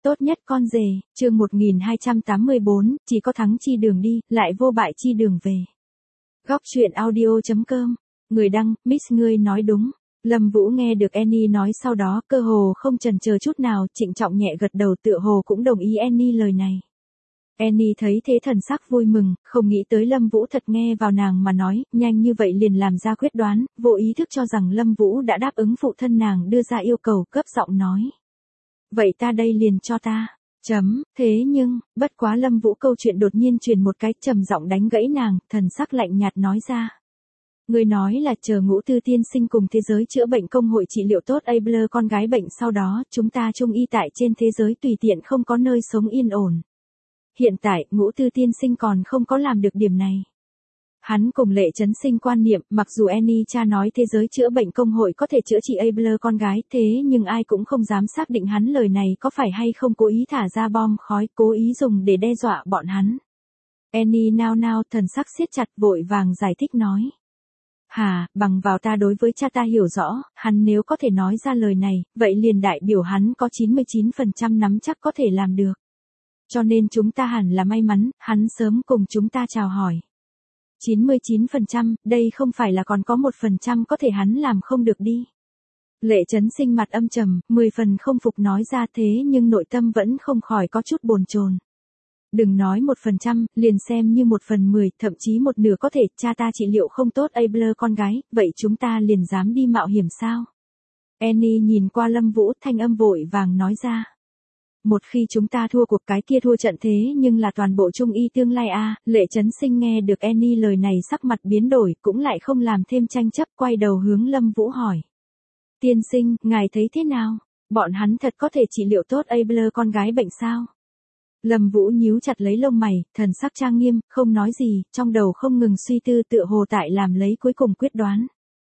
Tốt nhất con rể, chương 1284, chỉ có thắng chi đường đi, lại vô bại chi đường về. Góc truyện audio.com. Người đăng, Miss ngươi nói đúng. Lâm Vũ nghe được Annie nói sau đó, cơ hồ không chần chờ chút nào, trịnh trọng nhẹ gật đầu tựa hồ cũng đồng ý Annie lời này. Annie thấy thế thần sắc vui mừng, không nghĩ tới Lâm Vũ thật nghe vào nàng mà nói, nhanh như vậy liền làm ra quyết đoán, vô ý thức cho rằng Lâm Vũ đã đáp ứng phụ thân nàng đưa ra yêu cầu, cấp giọng nói. Vậy ta đây liền cho ta. Thế nhưng, bất quá Lâm Vũ câu chuyện đột nhiên truyền một cái trầm giọng đánh gãy nàng, thần sắc lạnh nhạt nói ra. Người nói là chờ Ngũ Tư tiên sinh cùng thế giới chữa bệnh công hội trị liệu tốt Abler con gái bệnh sau đó, chúng ta trung y tại trên thế giới tùy tiện không có nơi sống yên ổn. Hiện tại, Ngũ Tư tiên sinh còn không có làm được điểm này. Hắn cùng Lệ Chấn Sinh quan niệm, mặc dù Annie cha nói thế giới chữa bệnh công hội có thể chữa trị Abler con gái, thế nhưng ai cũng không dám xác định hắn lời này có phải hay không cố ý thả ra bom khói, cố ý dùng để đe dọa bọn hắn. Annie nao nao, thần sắc siết chặt, vội vàng giải thích nói. Bằng vào ta đối với cha ta hiểu rõ, hắn nếu có thể nói ra lời này, vậy liền đại biểu hắn có 99% nắm chắc có thể làm được. Cho nên chúng ta hẳn là may mắn, hắn sớm cùng chúng ta chào hỏi. 99%, đây không phải là còn có 1% có thể hắn làm không được đi. Lệ Chấn Sinh mặt âm trầm, 10 phần không phục nói ra thế nhưng nội tâm vẫn không khỏi có chút bồn chồn. Đừng nói 1%, liền xem như 1/10, thậm chí một nửa có thể, cha ta trị liệu không tốt Abler con gái, vậy chúng ta liền dám đi mạo hiểm sao? Annie nhìn qua Lâm Vũ, thanh âm vội vàng nói ra. Một khi chúng ta thua cuộc cái kia thua trận thế nhưng là toàn bộ trung y tương lai a. Lệ Chấn Sinh nghe được Annie lời này sắc mặt biến đổi, cũng lại không làm thêm tranh chấp, quay đầu hướng Lâm Vũ hỏi. Tiên sinh, ngài thấy thế nào? Bọn hắn thật có thể trị liệu tốt Abler con gái bệnh sao? Lâm Vũ nhíu chặt lấy lông mày, thần sắc trang nghiêm, không nói gì, trong đầu không ngừng suy tư tựa hồ tại làm lấy cuối cùng quyết đoán.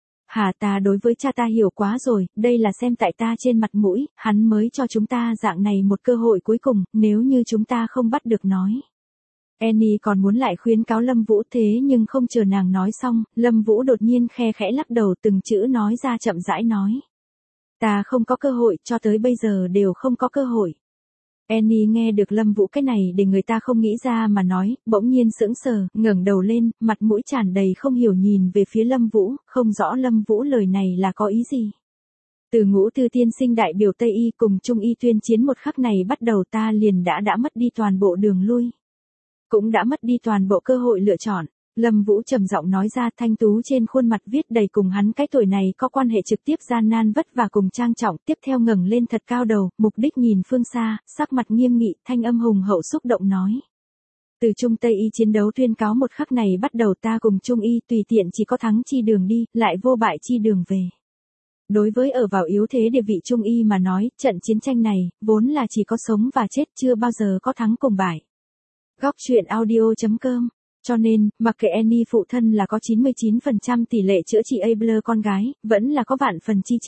Ta đối với cha ta hiểu quá rồi, đây là xem tại ta trên mặt mũi, hắn mới cho chúng ta dạng này một cơ hội cuối cùng, nếu như chúng ta không bắt được nói. Annie còn muốn lại khuyến cáo Lâm Vũ thế nhưng không chờ nàng nói xong, Lâm Vũ đột nhiên khe khẽ lắc đầu từng chữ nói ra chậm rãi nói. Ta không có cơ hội, cho tới bây giờ đều không có cơ hội. Annie nghe được Lâm Vũ cái này để người ta không nghĩ ra mà nói, bỗng nhiên sững sờ, ngẩng đầu lên, mặt mũi tràn đầy không hiểu nhìn về phía Lâm Vũ, không rõ Lâm Vũ lời này là có ý gì. Từ Ngũ Tư tiên sinh đại biểu Tây y cùng Trung y tuyên chiến một khắc này bắt đầu ta liền đã mất đi toàn bộ đường lui. Cũng đã mất đi toàn bộ cơ hội lựa chọn. Lâm Vũ trầm giọng nói ra, thanh tú trên khuôn mặt viết đầy cùng hắn cái tuổi này có quan hệ trực tiếp gian nan vất vả cùng trang trọng, tiếp theo ngẩng lên thật cao đầu, mục đích nhìn phương xa, sắc mặt nghiêm nghị, thanh âm hùng hậu xúc động nói. Từ Trung Tây y chiến đấu tuyên cáo một khắc này bắt đầu ta cùng Trung y tùy tiện chỉ có thắng chi đường đi, lại vô bại chi đường về. Đối với ở vào yếu thế địa vị Trung y mà nói, trận chiến tranh này, vốn là chỉ có sống và chết, chưa bao giờ có thắng cùng bại. Góc truyện audio.com. Cho nên, mặc kệ Annie phụ thân là có 99% tỷ lệ chữa trị Abler con gái, vẫn là có vạn phần chi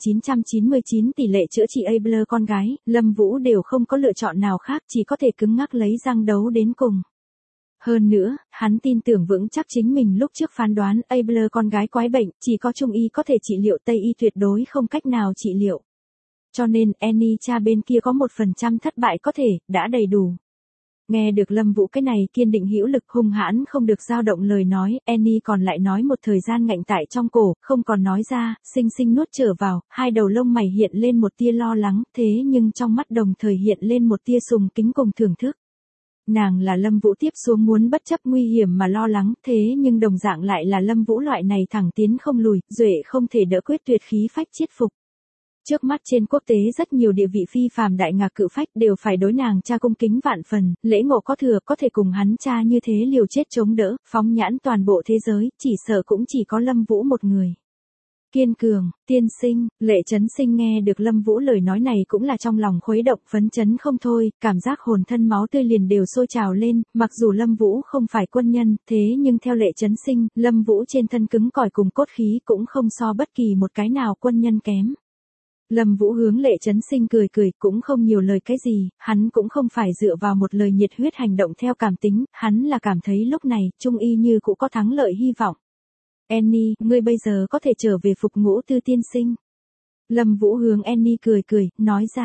9999 tỷ lệ chữa trị Abler con gái, Lâm Vũ đều không có lựa chọn nào khác, chỉ có thể cứng ngắc lấy răng đấu đến cùng. Hơn nữa, hắn tin tưởng vững chắc chính mình lúc trước phán đoán Abler con gái quái bệnh, chỉ có Trung y có thể trị liệu, Tây y tuyệt đối không cách nào trị liệu. Cho nên, Annie cha bên kia có 1% thất bại có thể, đã đầy đủ. Nghe được Lâm Vũ cái này kiên định hữu lực hung hãn không được dao động lời nói, Annie còn lại nói một thời gian ngạnh tại trong cổ, không còn nói ra, xinh xinh nuốt trở vào, hai đầu lông mày hiện lên một tia lo lắng, thế nhưng trong mắt đồng thời hiện lên một tia sùng kính cùng thưởng thức. Nàng là Lâm Vũ tiếp xuống muốn bất chấp nguy hiểm mà lo lắng, thế nhưng đồng dạng lại là Lâm Vũ loại này thẳng tiến không lùi, duệ không thể đỡ quyết tuyệt khí phách chiết phục. Trước mắt trên quốc tế rất nhiều địa vị phi phàm đại ngạc cự phách đều phải đối nàng cha cung kính vạn phần, lễ ngộ có thừa có thể cùng hắn cha như thế liều chết chống đỡ, phóng nhãn toàn bộ thế giới, chỉ sợ cũng chỉ có Lâm Vũ một người. Kiên cường, tiên sinh, Lệ Chấn Sinh nghe được Lâm Vũ lời nói này cũng là trong lòng khuấy động phấn chấn không thôi, cảm giác hồn thân máu tươi liền đều sôi trào lên, mặc dù Lâm Vũ không phải quân nhân, thế nhưng theo Lệ Chấn Sinh, Lâm Vũ trên thân cứng cỏi cùng cốt khí cũng không so bất kỳ một cái nào quân nhân kém. Lâm Vũ hướng Lệ Chấn Sinh cười cười, cũng không nhiều lời cái gì, hắn cũng không phải dựa vào một lời nhiệt huyết hành động theo cảm tính, hắn là cảm thấy lúc này, Trung y như cũng có thắng lợi hy vọng. Annie, ngươi bây giờ có thể trở về phục Ngũ Tư tiên sinh. Lâm Vũ hướng Annie cười cười, nói ra.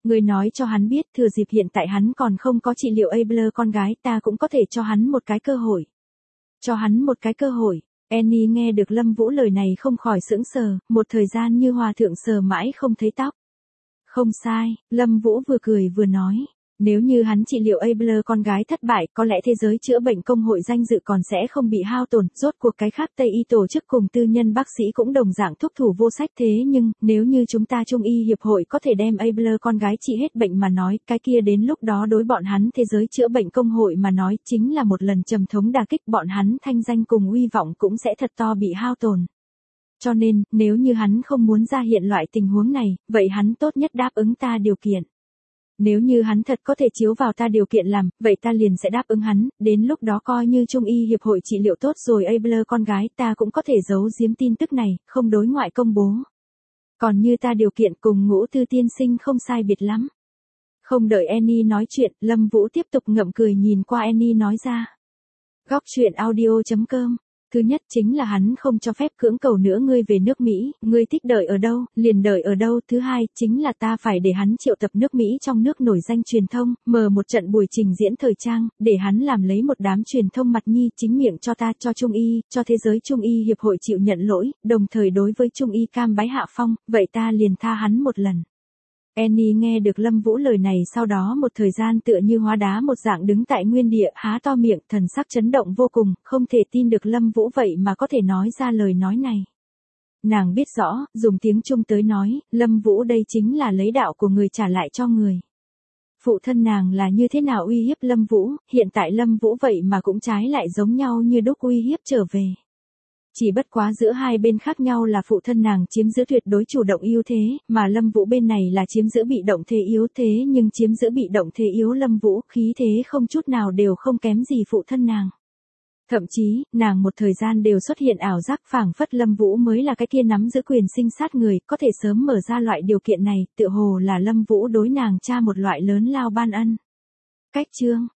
Ngươi nói cho hắn biết thừa dịp hiện tại hắn còn không có trị liệu Abler con gái ta cũng có thể cho hắn một cái cơ hội. Cho hắn một cái cơ hội. Annie nghe được Lâm Vũ lời này không khỏi sững sờ, một thời gian như hòa thượng sờ mãi không thấy tóc. Không sai, Lâm Vũ vừa cười vừa nói. Nếu như hắn trị liệu Abler con gái thất bại, có lẽ thế giới chữa bệnh công hội danh dự còn sẽ không bị hao tổn, rốt cuộc cái khác Tây y tổ chức cùng tư nhân bác sĩ cũng đồng dạng thúc thủ vô sách thế nhưng, nếu như chúng ta Trung y hiệp hội có thể đem Abler con gái trị hết bệnh mà nói, cái kia đến lúc đó đối bọn hắn thế giới chữa bệnh công hội mà nói chính là một lần trầm thống đả kích, bọn hắn thanh danh cùng uy vọng cũng sẽ thật to bị hao tổn. Cho nên, nếu như hắn không muốn ra hiện loại tình huống này, vậy hắn tốt nhất đáp ứng ta điều kiện. Nếu như hắn thật có thể chiếu vào ta điều kiện làm, vậy ta liền sẽ đáp ứng hắn, đến lúc đó coi như Trung y hiệp hội trị liệu tốt rồi Abler con gái ta cũng có thể giấu giếm tin tức này, không đối ngoại công bố. Còn như ta điều kiện cùng Ngũ Tư tiên sinh không sai biệt lắm. Không đợi Annie nói chuyện, Lâm Vũ tiếp tục ngậm cười nhìn qua Annie nói ra. Góc truyện audio.com. Thứ nhất chính là hắn không cho phép cưỡng cầu nữa ngươi về nước Mỹ, ngươi thích đợi ở đâu, liền đợi ở đâu. Thứ hai, chính là ta phải để hắn triệu tập nước Mỹ trong nước nổi danh truyền thông, mở một trận buổi trình diễn thời trang, để hắn làm lấy một đám truyền thông mặt nhi, chính miệng cho ta, cho Trung y, cho thế giới Trung y hiệp hội chịu nhận lỗi, đồng thời đối với Trung y cam bái hạ phong, vậy ta liền tha hắn một lần. Annie nghe được Lâm Vũ lời này sau đó một thời gian tựa như hóa đá một dạng đứng tại nguyên địa, há to miệng, thần sắc chấn động vô cùng, không thể tin được Lâm Vũ vậy mà có thể nói ra lời nói này. Nàng biết rõ, dùng tiếng Trung tới nói, Lâm Vũ đây chính là lấy đạo của người trả lại cho người. Phụ thân nàng là như thế nào uy hiếp Lâm Vũ, hiện tại Lâm Vũ vậy mà cũng trái lại giống nhau như đúc uy hiếp trở về. Chỉ bất quá giữa hai bên khác nhau là phụ thân nàng chiếm giữ tuyệt đối chủ động ưu thế, mà Lâm Vũ bên này là chiếm giữ bị động thế yếu thế nhưng chiếm giữ bị động thế yếu Lâm Vũ khí thế không chút nào đều không kém gì phụ thân nàng. Thậm chí, nàng một thời gian đều xuất hiện ảo giác phảng phất Lâm Vũ mới là cái kia nắm giữ quyền sinh sát người, có thể sớm mở ra loại điều kiện này, tựa hồ là Lâm Vũ đối nàng cha một loại lớn lao ban ân. Cách chương